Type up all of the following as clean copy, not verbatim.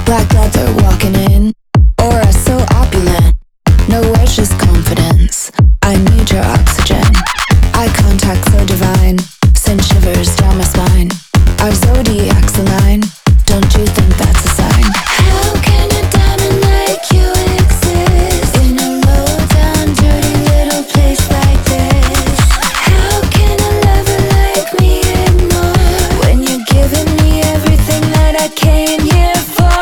Black leather walking in, aura so opulent. Nowhere, just confidence. I need your oxygen. Eye contact so divine, send shivers down my spine. Our zodiac's aligned. Don't you think that's a sign? How can a diamond like you exist in a low down, dirty little place like this? How can a lover like me ignore when you're giving me everything that I came here for?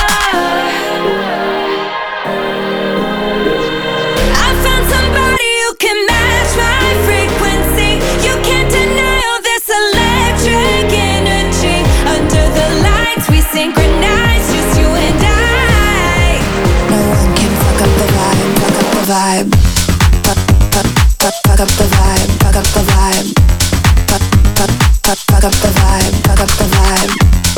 I found somebody who can match my frequency. You can't deny all this electric energy. Under the lights we synchronize, just you and I. No one can fuck up the vibe, fuck up the vibe. Fuck up the vibe, fuck up the vibe. Fuck up the vibe, fuck up the vibe.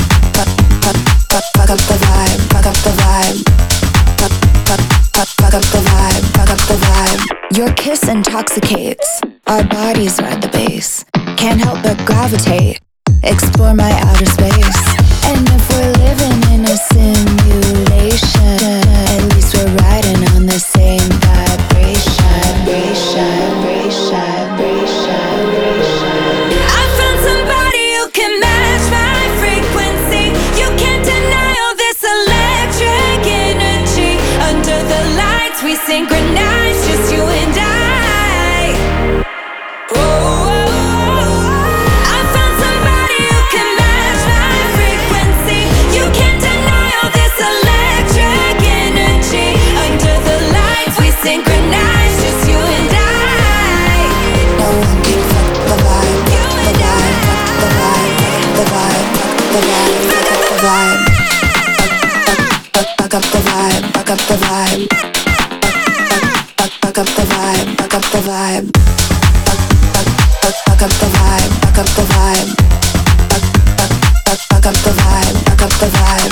Fuck up the vibe, fuck up the vibe. Fuck up the vibe, fuck up the vibe. Your kiss intoxicates, our bodies ride the bass. Can't help but gravitate, explore my outer space. And if we're living in a simulation, at least we're riding on the same vibration. I found somebody who can match my frequency. You can't deny all this electric energy. Under the lights we synchronize, just you and I. I found somebody who can match my frequency. You can't deny all this electric energy. Under the lights we synchronize, just you and I. No one can fuck the vibe, the vibe, the vibe, the vibe, the vibe. Fuck up the vibe, fuck up the vibe. Fuck up the vibe, fuck up the vibe. Fuck up the vibe, fuck up the vibe. Fuck up the vibe, fuck up the vibe.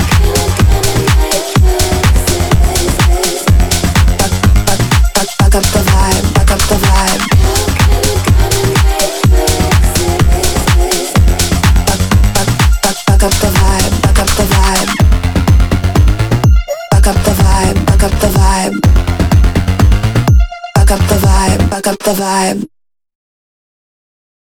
Fuck up the vibe, fuck up the vibe. Fuck up the vibe, fuck up the vibe. Fuck up the vibe, fuck up the vibe. Fuck up the vibe, fuck up the vibe.